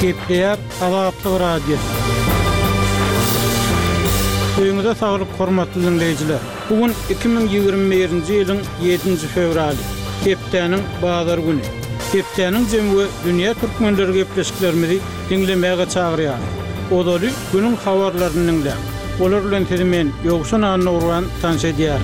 Gepler Azatlyk Radio. Öňüňizde saglyk hormatly dinleýijiler. Bugun 2021-nji ýylyň 7-nji fevraly. Gepdäniň bazar güni. Gepdäniň jemgy dünýä türkmenleri gepleşiklerimizi dinlemäge çagyrýar. Odaly günüň habarlaryny dinleýär. Olar bilen tezemen ýogşan anyrwan tanşedýär.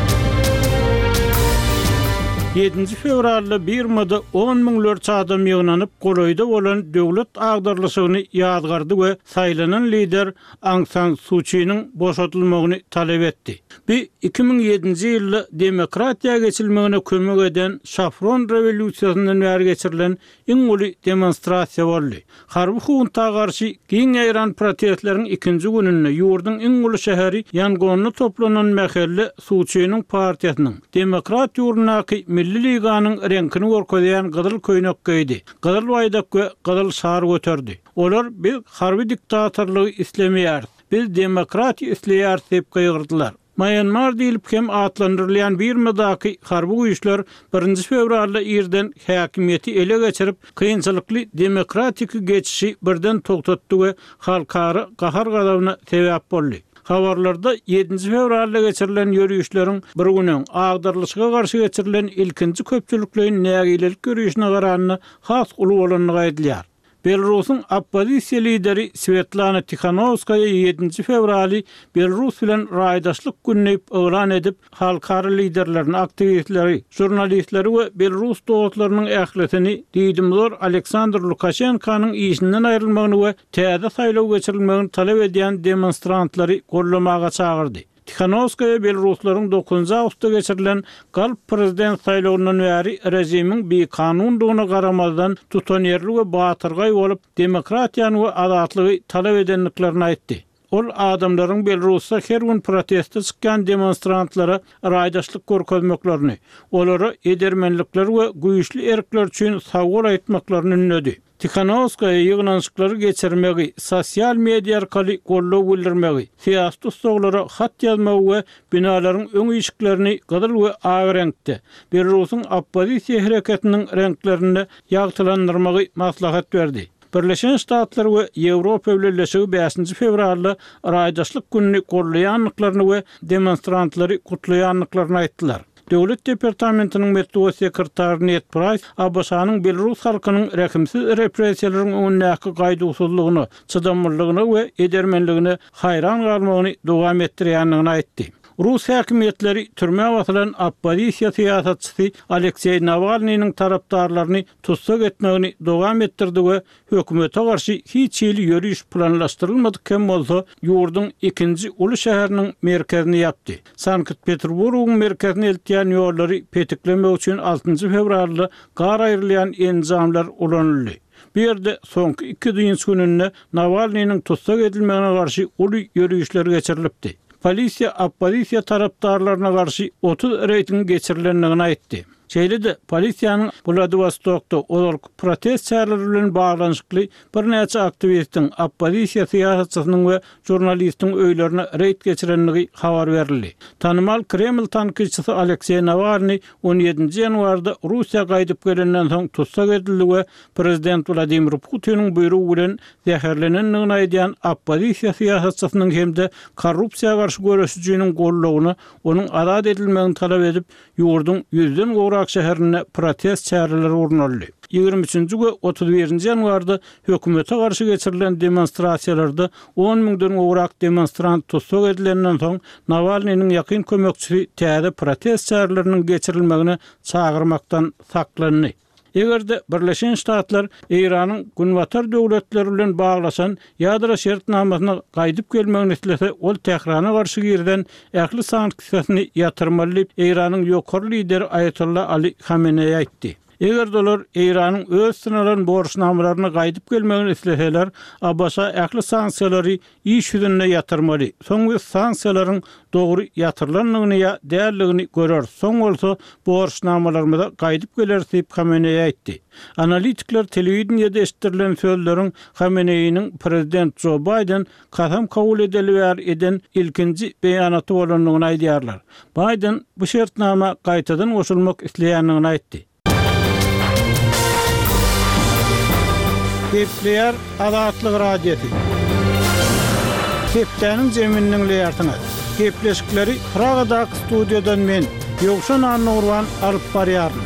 7-nji fevralda Birmada 10.000 adam ýygnanyp goloýda bolan döwlet agdarlyşygyny ýadgardy we saýlanan lider Aung San Suu Kyi'niň boşatylmagyny talep etdi. Bu 2007-nji ýylda demokratiýa geçilmegine kömek eden Şafron rewolýusiýasyndan bäri geçirilen iň uly demonstrasiýa boldy. Harby hunta garşy giň ýaran protestleriň ikinji gününde ýurdun iň uly şäheri Yangonda toplanan mähelle Suu Kyi'niň partiýasynyň Demokrat ýurnaky Milli Liganyň renkini gorkoýan gyzyl köýnek giydi. Gyzyl baýdak we gyzyl şar göterdi. Olar bir harby diktatorlygy islemýär. Biz demokratiýa isleýär diýip gygyrdylar. Myanmar diýilip hem atlandyrylýan Birmadaky harby güýçler 1-nji fevralda ýerden häkimiýeti ele geçirip, kynçylykly demokratik geçişi birden togtatdy we halkary gahar gadawyna sebäp boldy. Habarlarda 7-nji fevralda geçirilen ýörüýüşleriň bir günüň agdarlyşyga garşy geçirilen ilkinji köpçülikliň nägilelik görüşine garanyny has uly bolanyny aýdylýar. Belarusyň oppozisiýa lideri Svetlana Tikhanovskaya 7-nji fevraly Belarus bilen raýdaşlyk gününi elan edip, halkary liderlerini, aktivistleri, jurnalistleri we Belarus dowlatlarynyň ähletini diýdimler Aleksandr Lukashenkanyň işinden aýrylmagyny we täze saýlaw geçirilmegini talep edýän demonstrantlary gollamaga çagyrdy. Tikhanovskaya Belaruslaryň 9 awgustda geçirilen galp prezident saýlawyndan bäri rejimiň bir kanundygyna garamazdan tutanýarly we batyrgaý bolup demokratiýany we azatlygy talep edenliklerini aýtdy. Ol adamlaryň Belarusda her gün protestde çykkan demonstrantlara raýdaşlyk görkezmeklerini, olara edermenlikler we güýçli erkler üçin sagol aýtmaklaryny ünledi. Tikhanovskaya ýygnanşyklary geçirmegi, sosial media arkaly gollaw bildirmegi, siýasat ustalara hat ýazmagy we binalaryň öň ýyşiklerini gyzyl we agy renkde, Belarusyň oppozisiýa hereketiniň renklerini ýagtylandyrmagy maslahat berdi. Birleşen Ştatlar we Ýewropa Birleşigi 5-nji fevralda raýdaşlyk gününi gollaýanlyklaryny we demonstrantlary gutlaýanlyklaryny aýtdylar. Döwlet departamentiniň metduwa sekretary Ned Price Abaşanyň Belarus halkynyň rekimsiz repressiýalary öňündäki gaýdusuzlygyny, çydamlygyny we edermenligini hayran galmagyny dowam etdirýänligini aýtdy. Rus häkimetleri türme basylan oppozisiýa siýasatçysy Aleksey Navalnyň tarapdarlaryny tutsak etmegini dowam etdirdi we hökümete garşy hiç ýyl ýörüş planlaşdyrylmadyk bolsa ýurdun ikinji uly şäheriniň merkezini ýapdy. Sankt-Peterburgyň merkezine eltýän ýollary petiklemek üçin 6-njy fevralda gar aýrylýan enzamlar ulanyldy. Bu ýerde soňky 2 ýyl gününde Navalnyň tutsak edilmegine garşy uly ýörüýüşler geçirilipdi. Polisiýa oppozisiýa tarapdarlaryna garşy 30 reyting geçirilenligini aýtdy. Şeýle-de polisiýanyň Vladivostokda olarky protest çäreleri bilen baglanyşykly bir näçe aktivistiň, oppozisiýa siýasatçysynyň we jurnalistiň öýlerine reýt geçirenligi habar berildi. Tanymal Kreml tanqidçisi Aleksey Navalny 17-nji ýanwarda Russiýa gaýdyp gelenden soň tutsak edildi we prezident Vladimir Putiniň buýrugy bilen zäherlenenligini aýdýan oppozisiýa siýasatçysynyň hemde korrupsiýaga garşy görüşjüjiniň gollawyny, onuň azat edilmegini talep edip, ýurdun 100den gowrak şäherine protest çäreleri urnaldy. 23-nji we 31-nji ýanwarda hökümete garşy geçirilen demonstrasiýalarda 10.000-den gowrak demonstrant tutsak edilenden soň Navalnyň ýakyn kömekçisi täze protest çäreleriniň geçirilmegini çagyrmakdan saklandy. Egerde Birleşen Ştatlar Iranyň günwatar döwletleri bilen baglaşan ýadra şertnamasyna gaýdyp gelmegini islese, ol Tehrana garşy girden ähli sanksiýasyny ýatyrmaly Iranyň ýokary lideri Ayatollah Ali Khamenei aýtdy. Eger dolar Iranyň öz synalan borçnamalaryny gaýdyp gelmegini isleseler, Abbasa ähli sanksiýalary iş ýüzüne ýatyrmaly. Soň bu sanksiýalaryň dogry ýatyrlanlygyny ýa däldigini görer. Soň bolsa borçnamalarymyza gaýdyp geler diýip Khamenei aýtdy. Analitikler telewiziýada eşitdirilen sözleriň Khamenei'niň prezident Joe Biden kasam kabul eden ilkinji beýanaty bolanlygyny aýdýarlar. Biden bu şertnama gaýtadan goşulmak isleýänligini aýtdy. Gepleýär Azatlyk radiosu. Hepdeniň jeminiň leýartyny. Gepleşikleri Pragadaky studiýadan men Ýogşan Annurwan alyp barýaryn.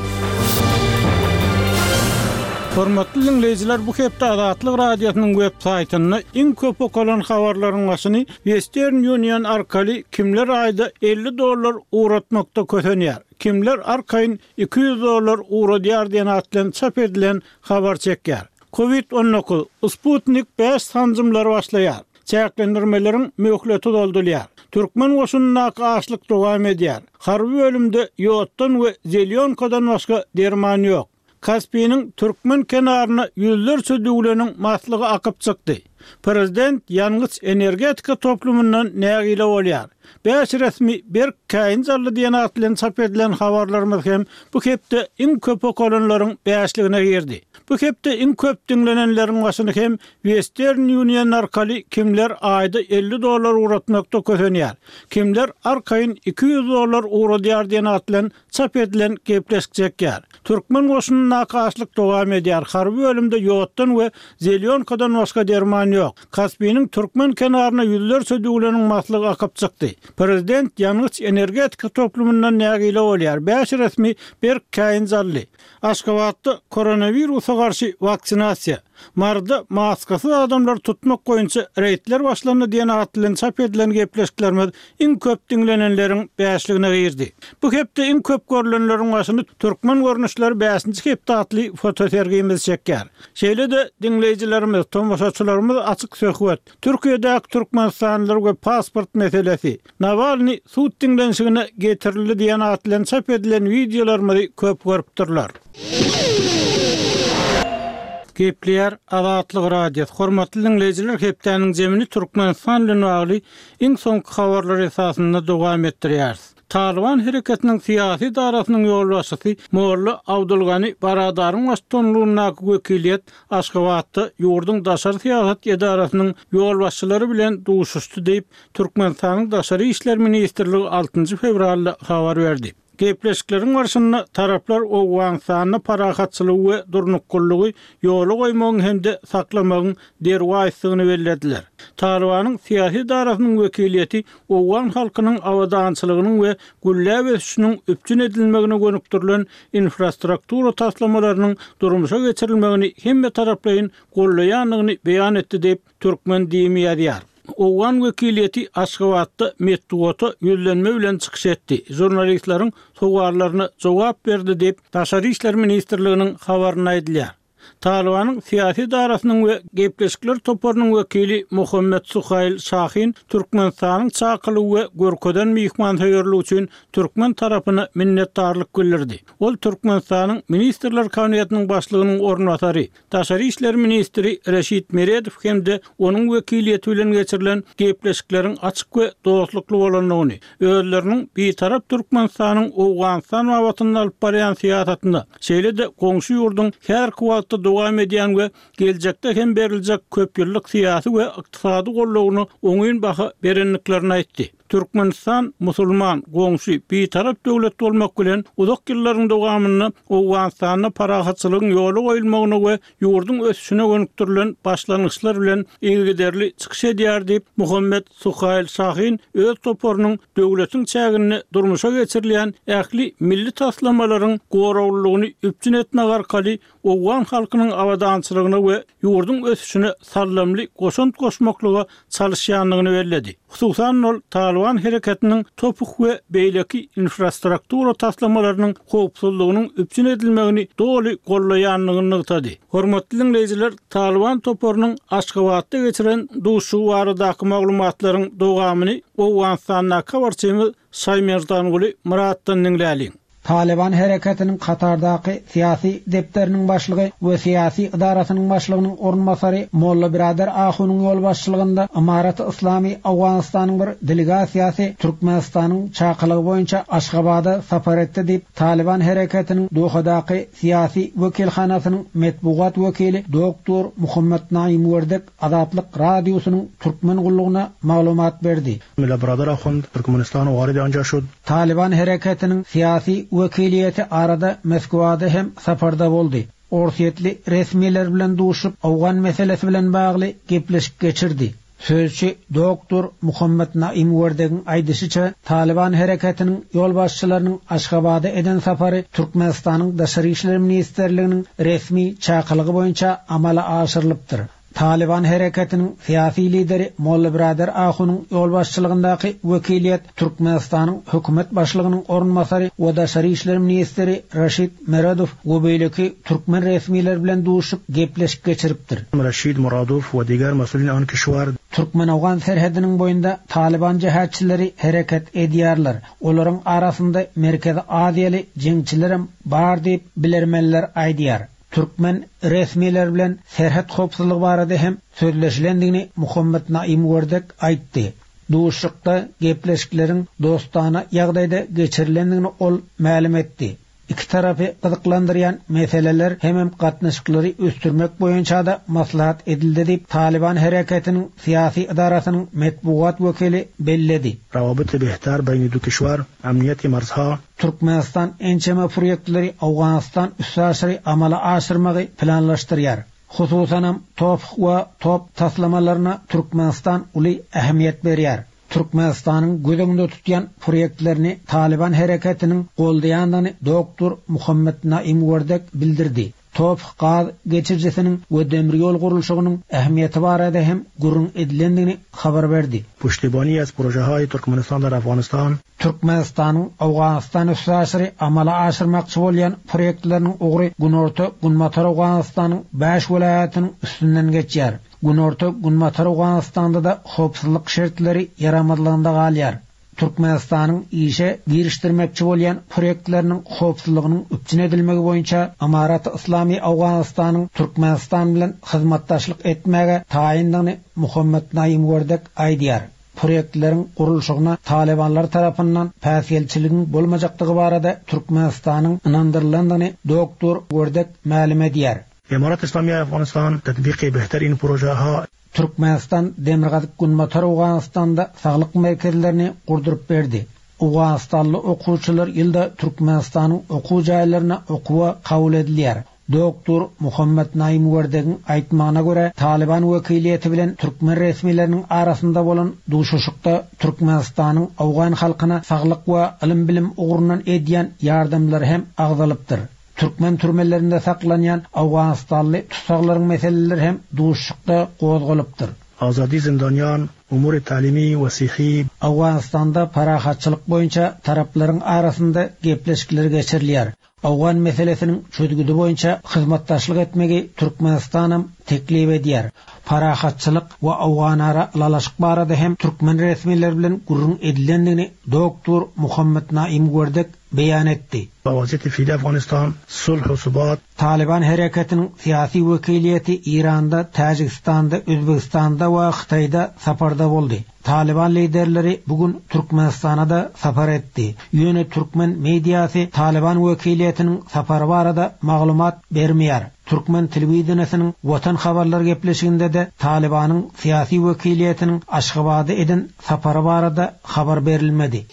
Hormatly dinleýijiler, bu hepde Azatlyk radiosynyň web saýtyny iň köp okulan habarlaryň başyny Western Union arkaly kimler aýda $50 uğratmakda kötenýär. Kimler arkaýyn $200 uğradýar diýen atlan çap edilen habar çekýär. Covid-19 Sputnik 5 sancymlary başlaýar. Çäklendirmeleriň möhleti doldurýar. Türkmen goşunyna gaçlyk dowam edýär. Harby bölümde ýotdan we zelýonkadan başga derman ýok. Kaspiyanyň türkmen kenaryna ýüzlerçe döwleniň maslygy akyp çykdy. Prezident ýalňyz energetika toplumyndan nägile bolýar. 5 resmi bir kaýyn zally diýen atlan çap edilen habarlarymyz hem bu hepde iň köp okulanlaryň 5ligine girdi. Bu hepde iň köp dinlenenleriň başyny hem Western Union arkaly kimler aýda $50 uğratmakda kötenýär. Kimler arkaýyn $200 uğradýar diýen atlan çap edilen gepleşik çekýär. Türkmen goşunyna gaçlyk dowam edýär. Harby bölümde ýotdan we zelýonkadan başga derman ýok. Kaspiyanyň türkmen kenaryna ýüzlerçe döwleniň maslygy akyp çykdy. Prezident ýalňyz energetika toplumyndan nägile bolýar. 5 resmi bir kaýyn zally. Aşgabatda koronawirusa garşy vaksinasiýa. Marda maskasy adamlar tutmak goýunça reýtler başlandy diýen atlan çap edilen gepleşiklerimiz iň köp dinlenenleriň 5ligine girdi. Bu hepde iň köp görülenleriň başyny türkmen görnüşleri 5-nji hepde atly fotosergimiz çekýär. Şeýle-de dinleýijilerimiz, tomoşaçylarymyz açyk söhbet. Türkiýedäki türkmenstanlylar we pasport meselesi. Navalny suud dinlenşigine getirildi diýen atlan çap edilen wideolarymyzy köp görüpdirler. Gepleýär Azatlyk radiosu. Hormatly dinleýijiler, hepdeniň jemini Türkmenistan bilen bagly iň soňky habarlar esasynda dowam etdirýär. Taliban hereketiniň syýasy darasynyň ýolbaşçysy Molla Abdulgany Baradaryň başçylygyna wekiliýet Aşgabatda ýurduň daşary syýasat edarasynyň ýolbaşçylary bilen duşuşdy diýip Türkmenistanyň Daşary işler ministrligi 6 fevralda habar berdi. Gepleşikleriň barşyna taraplar Owgaňstanyň parahatçylygy we durnukkullygy ýoly goýmagyň hemde saklamagyň derwaýsygyny bellädiler. Talibanyň syýasy darasynyň wekiliýeti Owgan halkynyň awadançylygynyň we güllä ösüşiniň üpçün edilmegine gönükdirilen infrastruktura taslamalarynyň durmuşa geçirilmegini hemme taraplaryň gollaýanlygyny beýan etdi diýip Türkmen diýimi ýazýar. Owgan wekiliýeti Aşgabatda metduata ýüzlenme bilen çykyş etdi. Jurnalistlaryň sowarlaryna jogap berdi diýip Daşary işler ministrliginiň habaryna aýdylýar. Talibanyň syýasy darasynyň we gepleşikler toparynyň wekili Muhammed Suhail Şahin Türkmenistanyň çakyly we görkeden mehmanhöýerligi üçin Türkmen tarapyna minnetdarlyk bildirdi. Ol Türkmenistanyň ministrler kabinetining başlygynyň ornatary, Daşary işler ministri Reşit Meredow hemde onuň wekiliýeti bilen geçirilen gepleşikleriň açyk we dostlukly bolanlygyny, özleriniň bir tarap Türkmenistanyň Owgaňstan watyny alyp barýan syýasatyna, şeýle-de goňşy ýurduň her kwatda dowam edýän we geljekde hem beriljek köp ýyllyk syýasy we ykdysady gollagyny oňyn baha berenliklerini aýtdy. Türkmenistan musulman, goňşy, bir tarap döwlet bolmak bilen uzak ýyllaryň dowamyny Owgaňstanyň parahatçylygyň ýoly goýulmagyny we ýurduň ösüşine gönükdirilen başlanyşlar bilen ilgiderli çykyş edýär diýip Muhammed Suhail Şahin öz toparynyň döwletiň çägini durmuşa geçirilen ähli milli taslamalaryň gorawlygyny üpçün etmek arkaly Owgan halkynyň awadançylygyny we ýurduň ösüşine sallamly goşunt goşmaklyga çalyşýanlygyny belledi. Hususan ol Taliban hereketiniň topuk we beýleki infrastruktura taslamalarynyň howpsuzlygynyň üpçün edilmegini doly gollaýanlygyny ýytdy. Hormatly dinleýijiler, Taliban toparynyň Aşgabatda geçiren duşu baradaky maglumatlaryň dowamyny Owgaňstanyň kabarçymy Saýmerdan Guly Muratdan dinläliň. Taliban hareketinin Katar'daki siyasi depterinin başlığı ve siyasi idarasynyň başlygynyň ornmasary Molla Birader Ahunyň yol başçylygynda Amarat-ı İslami Awganistanyň bir delegasiýasy Türkmenistanyň çakylygy boýunça Aşgabada sapar etdi diýip Taliban hareketiniň Dohadaky siyasi wekilhanasynyň metbuat wekili Doktor Muhammed Naim Werdek Azatlyk radiosynyň türkmen gullugyna maglumat berdi. Molla Birader Ahund Türkmenistanyň wagty anja şu Taliban hareketiniň siyasi wekiliýeti arada Moskwada hem saparda boldy. orsiýetli resmiler bilen duşup Awgan meselesi bilen bagly gepleşip geçirdi. Sözçi Doktor Muhammed Naim Werdegin aýdyşyça Taliban hereketiniň ýol başçylarynyň Aşgabada eden sapary Türkmenistanyň Daşary işler ministrliginiň resmi çakylygy boýunça amala aşyrylypdyr. Taliban hereketiniň siyasi lideri Molla Birader Ahunyň ýol başçylygyndaky wekiliýet Türkmenistanyň hökümet başlygynyň orunmasary we Daşary işler ministri Rashid Meradov we beýleki türkmen resmiler bilen duşup gepleşip geçiripdir. Rashid Meradov we diğer mesulin an kişiler Türkmen-Awgan serhediniň boýunda Taliban jihatçyları hereket edýärler. Olaryň arasynda Merkezi Aziýaly jeňçilerim bar diýip bilermenler aýdýar. Türkmen resmiler bilen serhet hopsuzlygy barada hem sözleşilendigini Muhammed Naim Werdek aýtdy. Duşukda gepleşikleriň dostana ýagdaýda geçirilendigini ol ma'lum etdi. İki tarafı gyzyklandyrýan meseleler hem gatnaşyklary östürmek boýunça da maslahat edildi diýip Taliban hereketiniň siyasi idarasynyň metbuat wekili belledi. Rawabit behtar beýni du kişiler amniyeti marzha Türkmenistan ençeme proýektleri Awganistan üssasy amala aşyrmagy planlaşdyrýar. Hususan top we top taslamalaryna Türkmenistan uly ähmiýet berýär. Türkmenistanyň gözüňde tutýan proýektlerini Taliban hereketiniň goldaýandygyny Doktor Muhammed Naim Werdek bildirdi. Top gaz geçirjisiniň we demir ýol gurulşygynyň ähmiýeti barada hem gurrun edilendigini habar berdi. Puştibani az projehay Türkmenistanda Afganistan Türkmenistanyň Awganistan üssasy amala aşyrmakçy bolýan proýektleriniň ogry Gunorta Gunmatar Awganistanyň 5 welaýatynyň üstünden geçýär. Gunorta Gunmatar Awganistanda da hopsuzlyk şertleri yaramadylygynda galýar. Türkmenistanyň işe girişdirmekçi bolýan proýektleriniň hopsuzlygynyň üpçün edilmegi boýunça Amarat Islami Awganistanyň Türkmenistan bilen hyzmatdaşlyk etmäge taýindygyny Muhammed Naim Werdek aýdýar. Proýektlerin gurulşygyna Talibanlar tarapyndan päsgelçiligiň bolmajakdygy barada Türkmenistanyň inandyrylanyny Doktor Werdek ma'lum edýär. Emarat Islamiýa Afganistan tatbiqi behtarin projeha Türkmenistan Demirgazyk Gunmatar Awganistanda saglyk merkezlerini gurdurup berdi. Awganistanly okuwçylar ýylda Türkmenistanyň okuw jaýlaryna okuwa kabul edilýär. Doktor Muhammed Naim Werdegin aýtmagyna görä Taliban wekiliýeti bilen türkmen resmileriniň arasynda bolan duşuşykda Türkmenistanyň Awgan halkyna saglyk we ilim bilim ugrunan edýän ýardamlary hem agzalypdyr. Türkmen türmelerinde saklanyan Awganistanly tutsaklaryň meseleleri hem duşukda gozgalypdyr. Azadi zindanyan, umuri talimi we sihi Awganistanda parahatçylyk boýunça taraplaryň arasynda gepleşikler geçirilýär. Awgan meselesiniň çözgüdi boýunça hyzmatdaşlyk etmegi Türkmenistan teklip edýär. Parahatçylyk we Awgan ara lalaşyk barada hem türkmen resmiler bilen gurrun edilendigini Doktor Muhammed Naim Werdek beýan etdi. Waziyeti fi Afganistan sulh we subat Taliban hereketiniň siyasi wekiliýeti Iranda, Täjikistanda, Özbekistanda we Hytaýda saparda boldy. Taliban liderleri bugün Türkmenistana da sapar etdi. Ýöne türkmen mediýasy Taliban wekiliýetiniň sapary barada maglumat bermeýär. Türkmen telewizionynyň Watan habarlar gepleşiginde de Talibanyň siyasi wekiliýetiniň Aşgabada eden sapary barada habar berilmedi.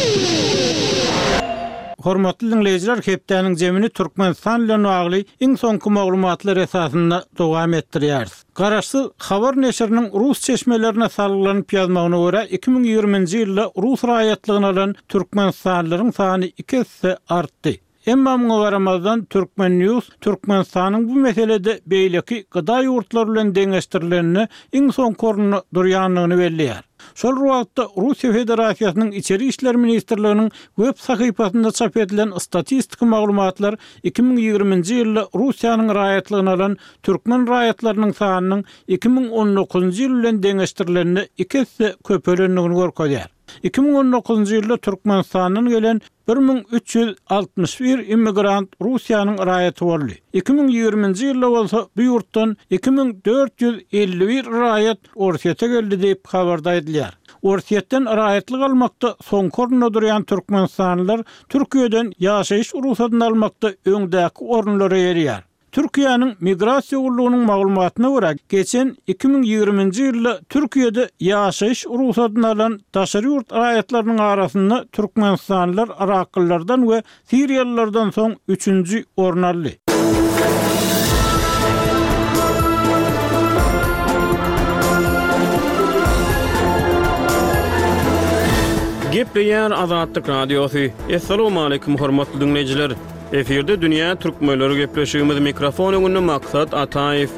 Hormatly dinleyijiler, hepdeniň jemini Türkmenistan bilen bagly iň soňky maglumatlar esasynda dowam etdirýäris. Garaşsyz habar neşriniň rus çeşmelerine salgylanyp ýazmagyna görä 2020-nji ýylda rus raýatlygyny alan türkmenistanlylaryň sany 2 hisse artdy. Emma muňa garamazdan Türkmen News Türkmenistanyň bu meselede beýleki gyda ýurtlar bilen deňeşdirilenini iň soňky orunda durýanlygyny belliýär. Şol wagtda Russiýa Federasiýasynyň İçeri işler ministrliginiň web sahypasynda çap edilen statistik maglumatlar 2020-nji ýylda Russiýanyň raýatlygyny alan türkmen raýatlarynyň sanynyň 2019-njy ýyl bilen deňeşdirilenini 2 hisse köpelendigini görkezýär. 2019-njy ýylda Türkmenistanyň gelen 1361 immigrant Russiýanyň raýaty boldy. 2020-nji ýylda bolsa bu ýurtdan 2451 raýat Orsiýete geldi diýip habarda edilýär. Orsiýetden raýatlyk almakda soňky orunda durýan türkmenistanlylar Türkiýeden ýaşaýyş ruhsatyny almakda öňdäki orunlara ýerýär. Türkiýanyň migrasiýa gurulunyň maglumatyna görä, geçen 2020-nji ýylda Türkiýede ýaşaýyş ruhsatyny alan daşary ýurt raýatlarynyň arasynda türkmenistanlylar Iraklylardan we Siriýalılardan soň 3-nji orun aldy. Gepleýär Azatlyk Radiosu. Assalamu alaykum hormatly dinleyijiler. Eferde dünýä türkmenleri gepleşigimiz mikrofon öňünde Maksat Ataýew.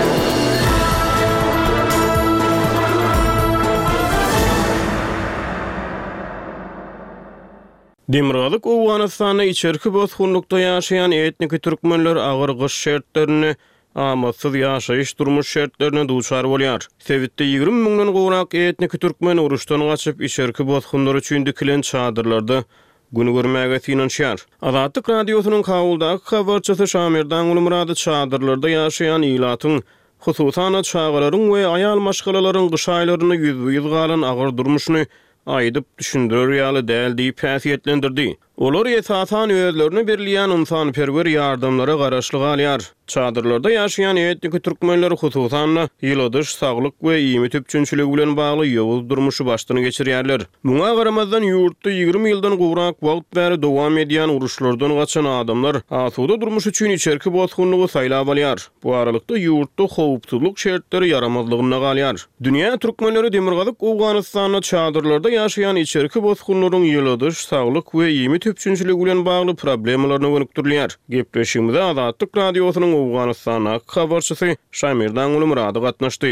Demirgazyk Owganystanyna içerki bozgunlukda ýaşaýan etnik türkmenler agyr gyş şertlerini amatsız ýaşaýyş durmuş şertlerine duçar bolýar. Sebitde 20 000-dan gowrak etnik türkmen uruşdan gaçyp içerki bozgunlar üçin dikilen çadırlarda günü görmäge tinanşýar. Azatlyk Radiosynyň kabuldaky habarçysy Şamirdan Ulumurady çadırlarda ýaşaýan ilatyň hususan çağalaryň we aýal maşgalalaryň gyş aýlaryny ýüz galan agyr durmuşyny aýdyp düşündirer ýaly däl diýip häsiýetlendirdi. Olar esasan özlerini berleýän ynsanperwer ýardamlara garaşly galýar. Çadırlarda ýaşaýan etnik türkmenler hususan ýylydyş saglyk we ýymy tüpçünçiligi bilen bagly ýowuz durmuşy başdan geçirýärler. Muňa garamazdan ýurtda 20 ýyldan gowrak wagt bäri dowam edýän uruşlardan gaçan adamlar asuda durmuş üçin içerki bozgunlygy saýlap alýar. Bu aralykda ýurtda howpsuzlyk şertleri yaramazlygyna galýar. Dünýä türkmenleri Demirgazyk Owganystanyna çadırlarda ýaşaýan içerki bozgunlaryň ýylydyş saglyk we ýymy tüpçünçiligi bilen bagly problemlaryny gönükdirýär. Gepleşigimizde Azatlyk Radiosynyň Owganystana habarçysy Şamirdan Ulumurady gatnaşdy.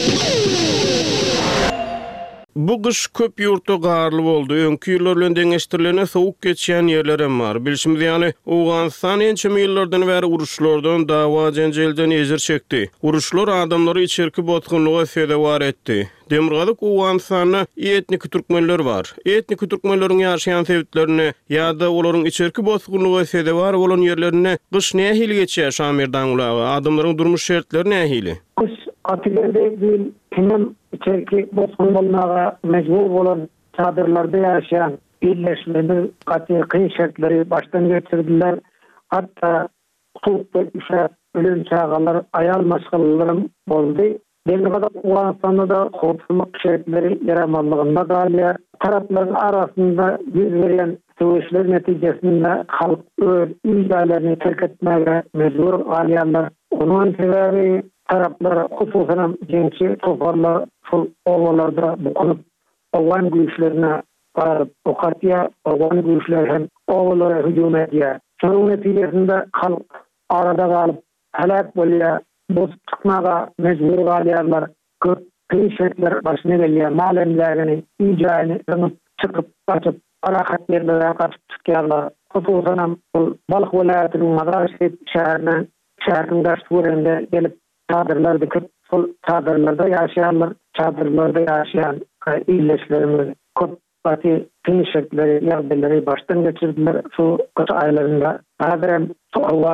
Bu gyş köp ýurtda garly boldy. Öňki ýyllar bilen deňeşdirilene sowuk geçýän ýerlerem bar. Bilşimiz ýaly Owganystan ençe ýyllardan bäri uruşlardan, dawa jenjelden ezir çekdi. Uruşlar adamlary içerki bozgunlyga sebäp etdi. Demirgazyk Owganystanyna etnik türkmenler bar. Etnik türkmenleriň ýaşaýan sebitlerini ýa-da olaryň içerki bozgunlyga sebäp bolan ýerlerini gyş nähili geçýär Şamirdan ulagy? Adamlaryň durmuş şertleri nähili? Atilerde bir hemen içerki bozgunluğa mecbur olan çadırlarda yaşayan birleşmeleri, kıyı şartları baştan geçirdiler. Hatta soğukta üşer, ölüm çağalar, ayal maşgalalarım oldu. Demirgazyk Owganystanda da howpsuzlyk şertleri yaramazlygynda galýar. Tarapların arasında yüz veren söwüşler netijesinde halk öz ýerlerini terk etmäge mecbur galýarlar. Onuň sebebi taraplar hususan gençi toparlar şol owalarda bukunup Owgan güýçlerine baryp okatýa, Owgan güýçler hem owalara hüjüm edýär. Şonuň netijesinde halk arada galyp helak bolýar. Boz çıkmaga mecbur galýarlar. Köp kıyşetler başına gelýär. Malemlerini, iýjaýyny ýanyp çykyp, gaçyp, arahat ýerlere gaçyp çykýarlar. Hususan Balyk welaýatynyň Madraşet şäheriniň daşgörende gelip çadırlar dikip, sol çadırlarda ýaşaýarlar. Çadırlarda ýaşaýan illeşlerimiz köp baty kıyşetleri, ýagdaýlary başdan geçirdiler. Şu köp aýlarynda häzir soğuk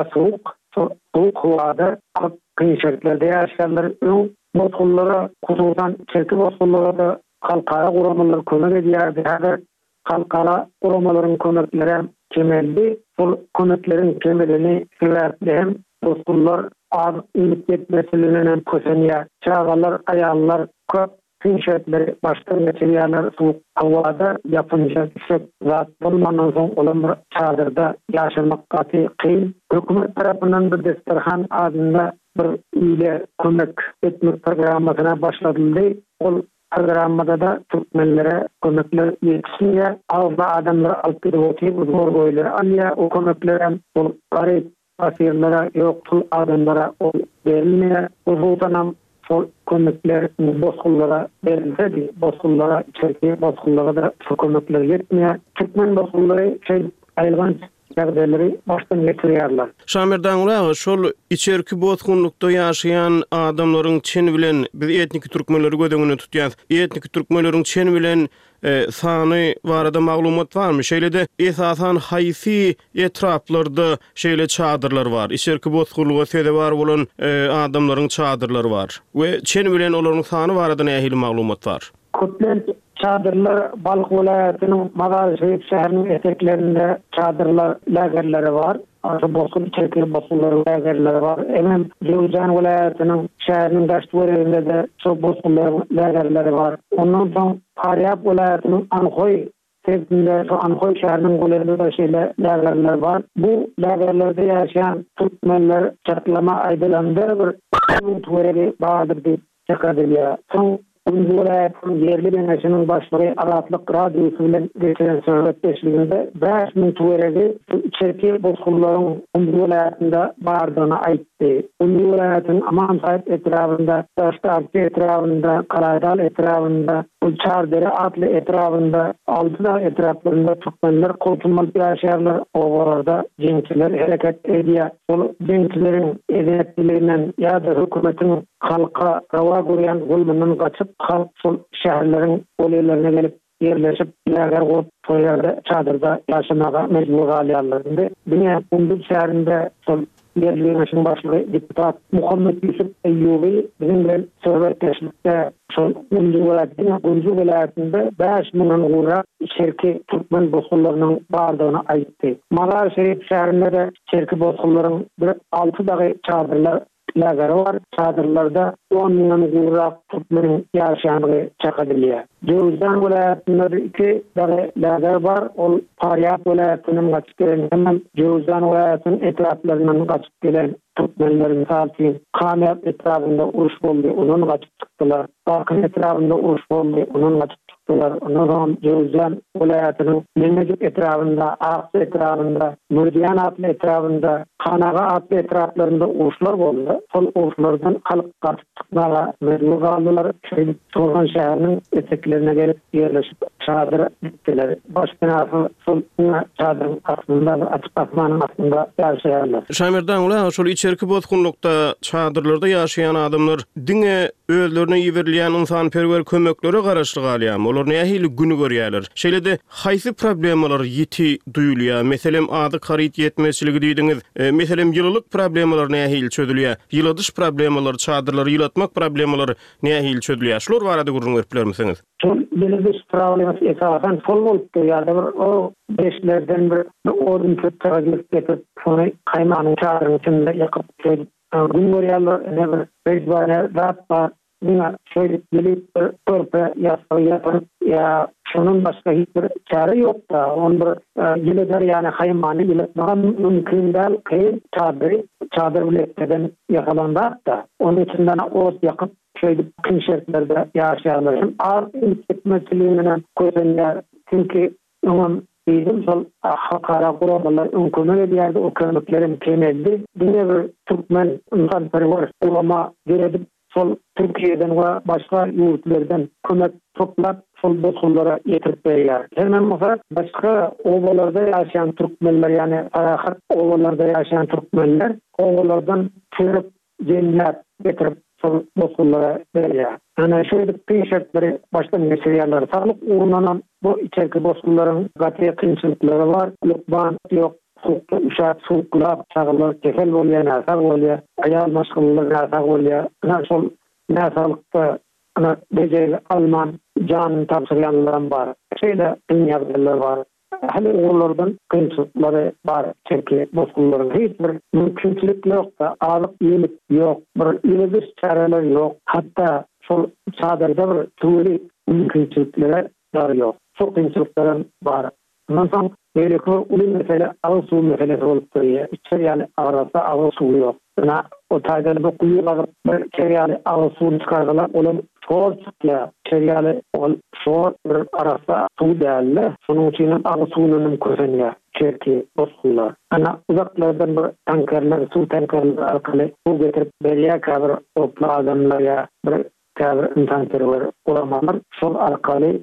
soğuk howada kıyşetlerde ýaşaýarlar. Bozgunlara hususan çerki bozgunlara da halkara guramalar kömek edýärdi. Häzir halkara guramalaryň kömekleri kemeldi. Bu kömekleriň kemelini sebäpli bozgunlar az iňip gitmesinden kösenýär. Çağalar, aýallar köp kıyşetleri başdan geçirýärler. Soğuk howada yapınca zat bolmandan soň olar çadırda ýaşamak gaty kyn. Hökümet tarapyndan bir destirhan adında bir ýyle kömek etmek programmasyna başlandy. Ol programmada da türkmenlere kömekler ýetişýär. Awda adamlar alyp gidip zor goýlar. Alýa o kömekler hem ol garyp asyrlara, ýoksul adamlara berilmeýär. Hususan sol kömekler bozgunlara berildi. Bozgunlara içerki bozgunlara da kömekler ýetmeýär. Türkmen bozgunlary aýlgan ýagdaýlary başdan geçirýärler. Şamirdan ulagy şol içerki bozgunlukda ýaşaýan adamlaryň çen bilen biz etnik türkmenleri gödüňüne tutýar. Etnik türkmenleriň çen bilen sany barada maglumat barmy? Şeýle-de esasan haýsy etraplarda şeýle çadırlar bar. İçerki bozgunlyga sebäp bolan adamlaryň çadırlary bar. We çen bilen olaryň sany barada nähili maglumat bar? Köplen çadırlar Balyk welaýatynyň Madraşet şäheriniň eteklerinde çadırlar, lagerleri var. Aşy bozgun çekir bozgunlar lagerleri var. Hem Ýewjan welaýatynyň şäheriniň daşgörende de şu bozgunlar lagerleri var. Ondan soň Paryap welaýatynyň Anhoy Tepkinde şu Ankoy şäheriniň golerinde da şeýle lagerler bar. Bu lagerlerde ýaşaýan türkmenler çatlama aýdylanda bir töweregi bardyr diýip çakadylýar. Soň Umzulayatın yerli deneşinin başlığı Aratlık Radyosu bilen geçen söhbetleşiginde 5.000 töweregi içerki bozgulların Umzulayatında bardığını aytdy. Umzulayatın Amansayt etrafında, Taştarki etrafında, Karaydal etrafında, Çardere adlı etrafında, Altıdağ etraflarında Türkmenler koltunmalık ýaşaýarlar. Oğarada jeňçiler hereket edýär. Ol jeňçilerin edenetlerinden ýa-da hökümetin halka rawa görýän zulmünden gaçyp halk şol şäherleriň golerlerine gelip yerleşip lager goýup toýlarda çadırda ýaşamaga mecbur galýarlar. Dünya Kunduz şäherinde şol yerli deneşiniň başlygy deputat Muhammed Yusuf Eyyubi bilen bilen söhbetleşikde şol Gunju vilayetinde 5.000 gurra şerki Türkmen bozgullarynyň bardygyny aýtdy. Mazar Şerif şäherinde de şerki bozgullaryň bir 6 dagy çadırlar lager var. Çadırlarda 10.000 gurra Türkmenin ýaşaýanlygy çakadylýar. Jowzan vilayetinde 2 dagy lager var. Ol Paryat vilayetynyň gaçyp gelen hem Jowzan vilayetynyň etraflaryndan gaçyp gelen Türkmenlerin salty Kamyap etrafında uruş boldy, onuň gaçyp çykdylar. Bakın etrafında uruş boldy, onuň gaçyp çykdylar. Onuň Jowzan vilayetynyň Memejik etrafında, Aqsa etrafında, Murdiyan atly etrafında, Kanaga atly etraflarında uruşlar boldy. Ol uruşlardan halk gaçyp çykmaga mecbur galdylar. Çoğun şäheriniň eteklerine gelip yerleşip çadır dikdiler. Başkanı sol çadırın aslında açık asmanın aslında ýaşaýarlar. Şaýmerdan ular şol içerki bozgunlukda çadırlarda ýaşaýan adamlar diňe özlerine ýeberilýän insanperwer kömeklere garaşly galýar. Olar nähili günü görýärler. Şeýlede haýsy problemalar ýeti duýulýar? Meselem ady karyt ýetmezçiligi diýdiňiz. Meselem ýyllyk problemalar nähili çözülýär? Ýyladyş problemalar, çadırlary ýylatmak problemalar nähili çözülýär? Şolar barada gurrun beripler misiniz? Şol belirli problemas esasen fol bolup durýar. O beşlerden bir ordun kötüragyp getip, şonu kaymanyň çadıryn içinde ýakyp koýup, gün görýärler. Ne bir bezbane zat bar. Buna şöyle gelip törpe yapıp ya şunun başka hiçbir çare yok da on bir yıldır yani haymanı yıltmagan mümkün değil ki çadır biletlerden yakalandı da onun içinden ot yakıp şöyle kın şartlarda yaşayanların az etmesiliğinden koyunlar çünkü onun bizim sol hakara kuramalar umkunu bir yerde o kömeklerin kemeldi. Yine bir Türkmen insanperver ulama geredip sol Türkiye'den ve başka yurtlardan kömek toplap sol bozgullara yetirip berýär. Hemen başka ovalarda ýaşaýan Türkmenler yani Arahat ovalarda ýaşaýan Türkmenler ovalardan çürüp cennet getirip sol bozgullara berýär. Ana şöyle kıyşartları baştan geçirýärler. Sağlık uğrunanan bu içerki bozgullaryň gaty kynçylyklary var. Lukban yok. Hukuk uşak suklap çağırlar, kefel bolýar, näsag bolýar, ayal maşgullar näsag bolýar. Şol näsaglykda ana beje alman jan tapşyrýanlar bar. Şeýle ýagdaýlar bar. Hali oğullardan kynçylyklary bar. Çerki bozgullaryň hiç bir mümkinçilik ýok da, alyp ýelip ýok, bir ýelediş çareler ýok. Hatda şol çadyrda bir tüweli mümkinçilikler ýok. Çok kynçylyklar bar. Ondan Belki ulun mesele ağır su meselesi olup duruyor. İçeriyali ağırsa ağır su yok. O taydan bu kuyular içeriyali ağır su çıkardılar. Onun çoğu çıkıyor. İçeriyali çoğu arasa su değerli. Sonun için ağır suyunun köşeniyor. Çerki bozkullar. Uzaklardan bir tankerler, su tankerler arkalı su getirip belirye kadar toplu adamlar ya bir kadar insanlar olamalar. Sol arkalı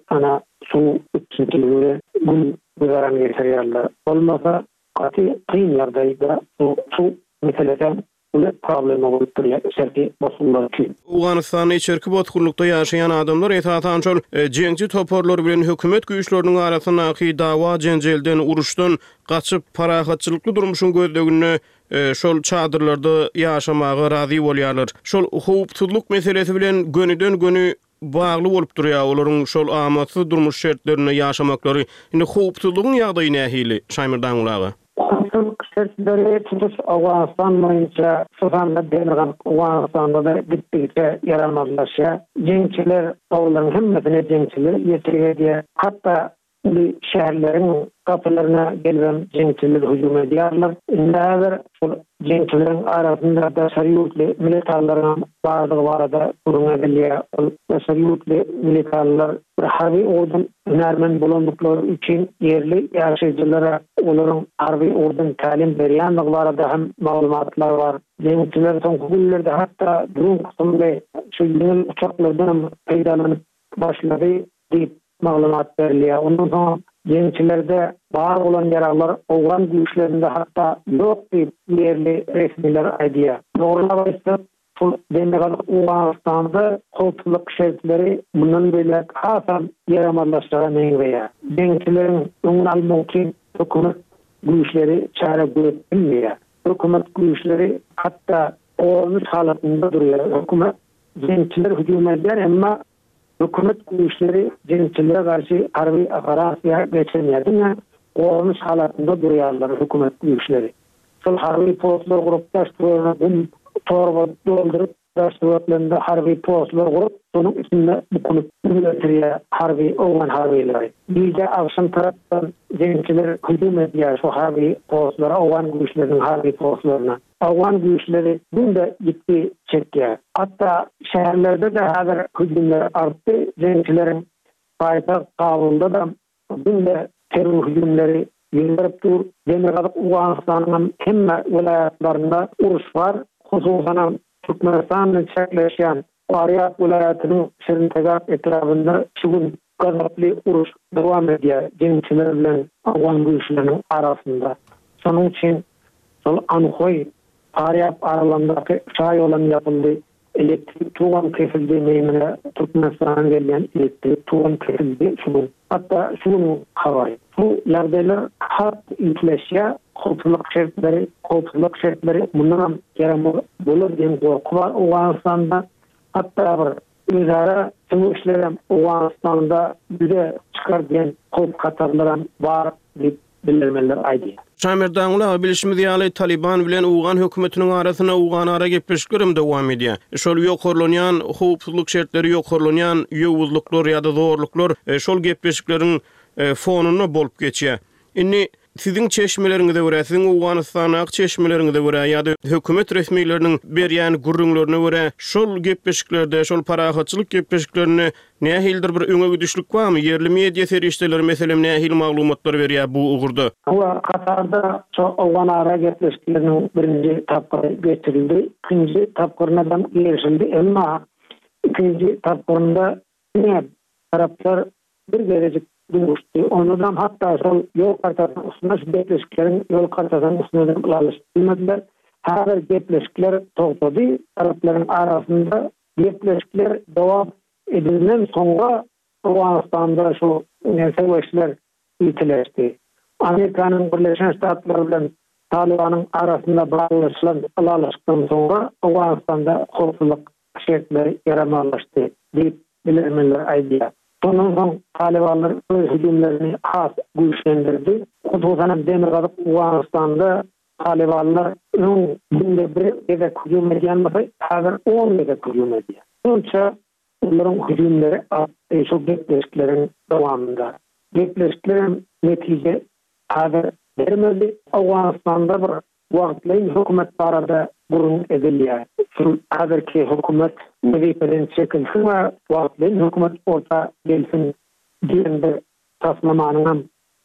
su içintiliği gün güzaren geçirýärler. Olmasa gaty kıyın ýerdäýde su meselesi ule problem bolup durýar. Şerki bozgullar için. Awganystanyň içerki bozgunlukda ýaşaýan adamlar etatan şol jeňçi toporlar bilen hökümet güýçleriniň arasyndaky dawa jenjelden uruşdan gaçyp parahatçylykly durmuşyň gözlegini şol çadırlarda ýaşamaga razy bolýarlar. Şol howpsuzlyk meselesi bilen gönüden gönü bağlı bolup durýar. Olaryň şol amatsy durmuş şertlerine ýaşamaklary indi howpsuzlygyň ýagdaýy nähili Şaýmerdan ulagy. Howpsuzlyk şertleri tutuş Awganistan boýunça şoňda berilgen Awganistanda da gittikçe yaramazlaşýar. Jeňçiler, olaryň hemmesine jeňçiler ýetirýär. Hatda bu şäherleriň kapılarına gelýän jeňçiler hüjum edýärler. Näder şol jeňçilerin arasynda da şeriýetli militarlaryň bardygy barada burun edilýär. Ol şeriýetli militarlar bir harby ordun hünärmen bolandykları üçin yerli ýaşaýjylara olaryň harby ordun talim berýänligi barada hem maglumatlar bar. Jeňçiler soňky günlerde hatda drone kısmynda şu ýeňil uçaklardan peýdalanyp başlady diýip maglumat berilýär. Ondan soň jeňçilerde bar bolan ýaraglar owgan güýçlerinde hatda ýok diýip yerli resmiler aýdýar. Dogruly aýtsak, şol demek Uganistanda howpsuzlyk şertleri bundan beri hasan ýaramazlaşýan näýe? Jeňçilerin öňüni almak üçin hökümet güýçleri çare görýär. Hökümet güýçleri hatda olmuş halatynda durýar. Hökümet jeňçiler hüjum edýär, emma hökümet güýçleri jeňçilere garşy harby operasiýa geçirýär. Olmuş halatynda durýarlar hökümet güýçleri. Şol harby postlar gurup daşdyrýar, torba doldurup daşdyrýarlar, harby postlar gurup, şonuň içinde bukunup ýötürýär harby owgan harbylar. Diýje awşam tarapdan jeňçiler hüjum edýär şu harby postlara, owgan güýçleriň harby postlaryna. Owgan güýçleri bunda ýetdi çekýär. Hatda şäherlerde de häzir hüjumlar artdy. Jeňçilerin paýtagt Kabulda da bunda terör hüjumlary ýerlerip dur. Demek Uganistanyň hemme vilayatlarynda uruş bar. Hususan Türkmenistanyň çekleşýän Faryat vilayatynyň Şirintegap etrafynda şu gün gazaply uruş dowam edýär. Jeňçiler bilen owgan güýçleriň arasynda. Şonuň üçin şol Anhoy Faryat aralaryndaky çay ýolan ýapyldy. Elektrik tuğan kesildi meýmine Türkmenistan'a gelýän elektrik tuğan kesildi şunu. Hatta şunu habary. Bu ýagdaýlar hat inflasiýa, howpsuzlyk şertleri bundan yaramaz bolar diýen gorky bar Uganistanda. Hatta bir özara sömürüşlerem Uganistanda büde çykar diýen howp katarlaram bar diýip bildirmeler aýdýar. Şamerdaňla bilişimi diýäli Taliban bilen Ugan hökümetiniň arasyna Ugan ara gepleşiklerim dowam edýär. Şol ýokurlanýan howpsuzlyk şertleri, ýokurlanýan ýowuzlyklar ýa-da zorluklar şol gepleşikleriň fonuny bolup geçýär. Inni sizin çeşmeleriňizde görä, sizin Uganistanyň çeşmeleriňizde görä ýa-da hökümet resmiýetleriniň berýän gurrunlaryna görä şol gepleşiklerde, şol parahatçylyk gepleşiklerini nähildir bir öňe gidişlik barmy? Yerli media serişdeleri meselem nähil maglumatlar berýär bu ugurda? Bu Katarda şu owgan ara gepleşikleriniň birinji tapgyry geçirildi. Ikinji tapgyryna da erişildi. Emma ikinji tapgyrynda taraplar bir gelecek duruştu. Ondan hatta şol yol kartasının üstüne gepleşiklerin yol kartasının üstüne alıştırmadılar. Her gepleşikler topladı. Tarafların arasında gepleşikler devam edilen sonra Afganistan'da şu savaşlar itileşti. Amerika'nın Birleşen Ştatları bilen Taliban'ın arasında bağlaştıktan sonra Afganistan'da howpsuzlyk şertleri yaramazlaştı deyip bildirmeler aýdýar. Sonun soň Talibanlar öz hüjumlaryny has güýçlendirdi. Hususan demek Uganistanda Talibanlar günde bir gezek hüjum edýänmese, häzir 10 gezek hüjum edýär. Şonça onlaryň hüjumlary şu gepleşikleriň dowamında. Gepleşiklerin netije häzir bermedi. Uganistanda bir wagtly hökümet barada burun edilýär. Şu häzirki hökümet mevkiden çekilsin we wagtly hökümet orta gelsin diýende taslamanyň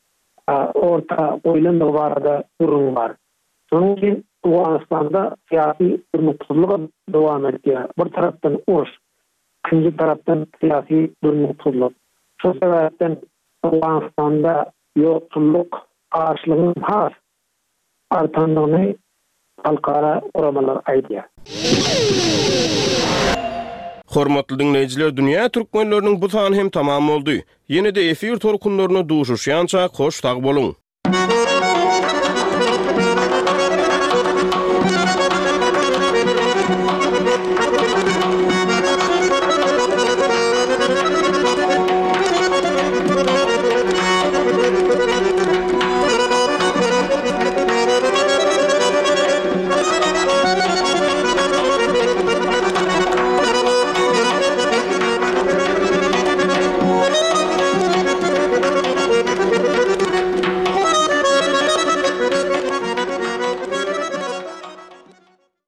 orta oýlandygy barada burun bar. Şonuň üçin Uganistanda syýasy durmuksuzlyk dowam edýär. Bir tarapdan uruş, ikinji tarapdan syýasy durmuksuzlyk. Şu sebäpden Uganistanda ýoksulluk arşlygyň has artandygyny halkara uramalar aýdýar. Hormatly dinleýijiler, dünýä türkmenleriniň bu sany hem tamam boldy. Ýene-de efir torkunlaryna duşuşýança hoş tag boluň.